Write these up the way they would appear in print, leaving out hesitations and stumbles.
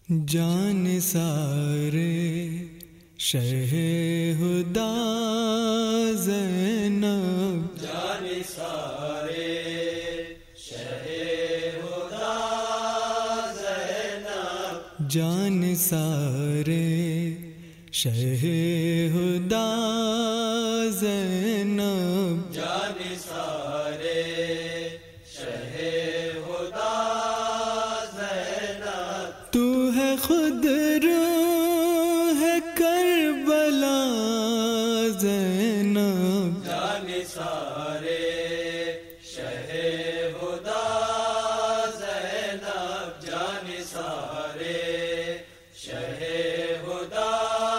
جان سارے شہ ہدا زینب، جان سارے شہ ہدا زینب، جان سارے شہ ہدا زینب، جان سارے شہ ہدا زینب، تو ہے خود روح کربلا زینب، جان سارے شہ ہدا زینب، جان سارے شہ ہدا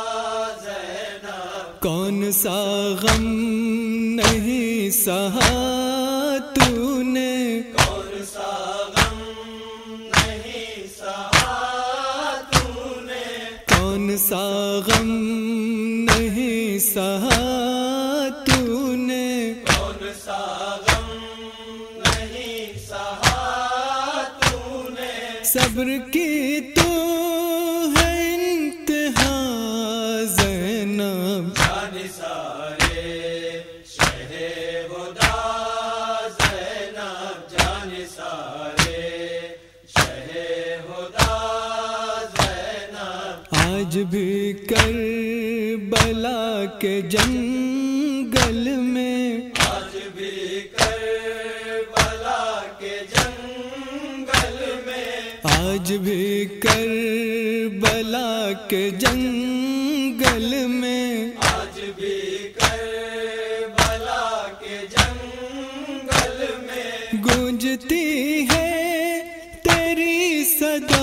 زینب، کون سا غم نہیں سہا تو نے، کون سا غم نہیں سہا تو نے، کون سا غم نہیں سہا تو نے، کون سا غم نہیں سہا تو نے، صبر کی تو ہے انتہا زینب، جان سارے شہ ہدا زینب، جان سارے شہ ہدا زینب، آج بھی کربلا کے جنگل میں، آج بھی کربلا کے جنگل میں، آج بھی کربلا کے جنگل میں، آج بھی کربلا کے جنگل میں، گونجتی ہے تیری صدا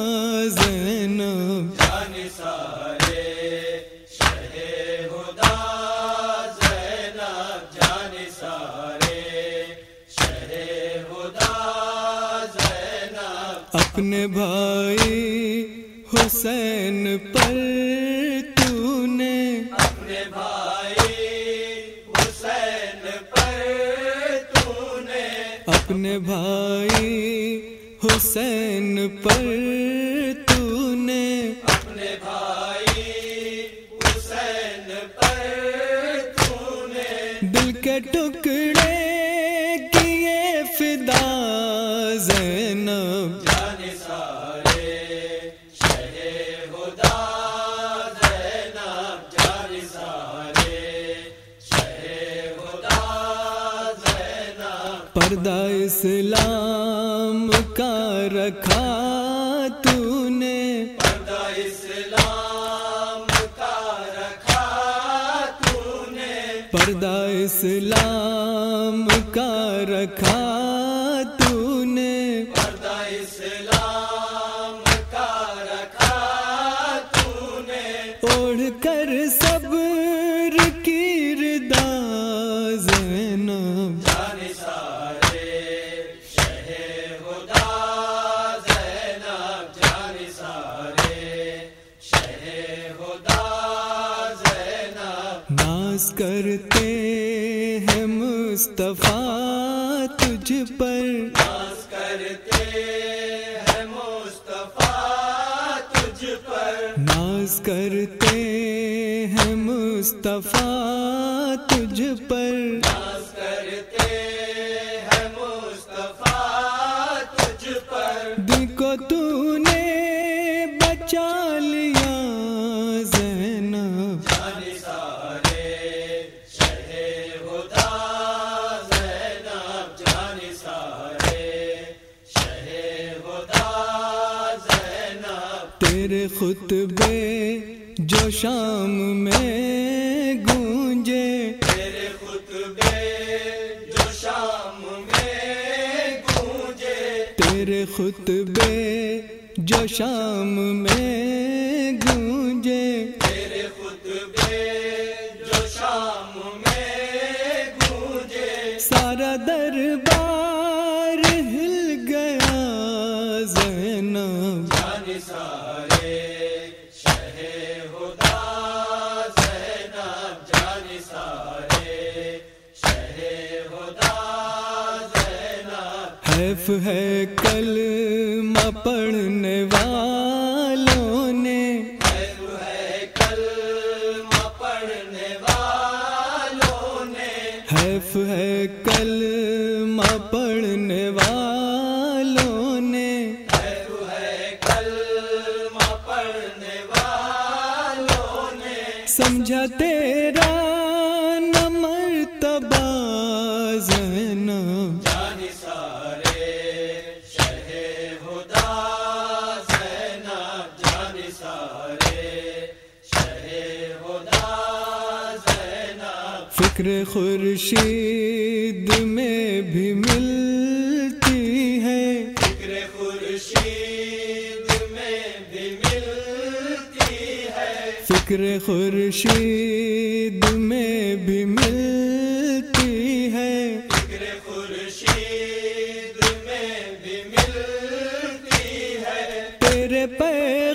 زینب، جان سارے شہ ہدا زینب، جان سارے شہ ہدا زینب، اپنے بھائی حسین پر تو نے، اپنے بھائی حسین پر تو نے، اپنے بھائی حسین پر تو نے، اپنے بھائی حسین پر تو نے، دل کے ٹکڑے کیے فدا زینب، جان سارے شہ ہدا زینب، جان سارے شہ ہدا زینب، پردہ اسلام کا رکھا تو نے، پردہ اسلام کا رکھا تو نے، پردہ اسلام کا رکھا تو نے، پردہ اسلام کا رکھا تو نے، اوڑھ کر صبر کی ردا زینب، جان سارے شہ ہدا زینب، جان سارے شہ ہدا زینب، ناز کرتے ہیں مصطفیٰ تجھ پر، ناز کرتے ہیں مصطفیٰ تجھ پر، ناز کرتے ہیں مصطفیٰ تجھ پر، ناز کرتے ہیں مصطفیٰ تجھ پر، دل کو تو نے بچا لیا زینب، جان سارے شہ ہدا زینب، جان سارے شہ ہدا زینب، تیرے خطبے جو شام میں گونجے، تیرے خطبے جو شام میں گونجے، تیرے خطبے جو شام میں گونجے، تیرے خطبے جو شام میں گونجے، سارا دربار ہل گیا زینب، جان سارے شہ ہدا زینب، جان سارے شہ ہدا زینب، حیف ہے کلمہ پڑھنے والا والوں نے، خیر ہے کلمہ پڑھنے والوں نے، حیف ہے کلمہ پڑھنے والوں نے، خیر ہے کلمہ پڑھنے والوں نے، سمجھا تیرا نہ مرتبہ زینب، جان سارے شہ ہدا زینب، جان سارے شہ ہدا زینب، فکر خورشید میں بھی ملتی ہے، فکر خورشید میں بھی ملتی ہے، فکر خورشید میں بھی ملتی ہے، فکر خورشید میں بھی ملتی ہے، تیرے پیغام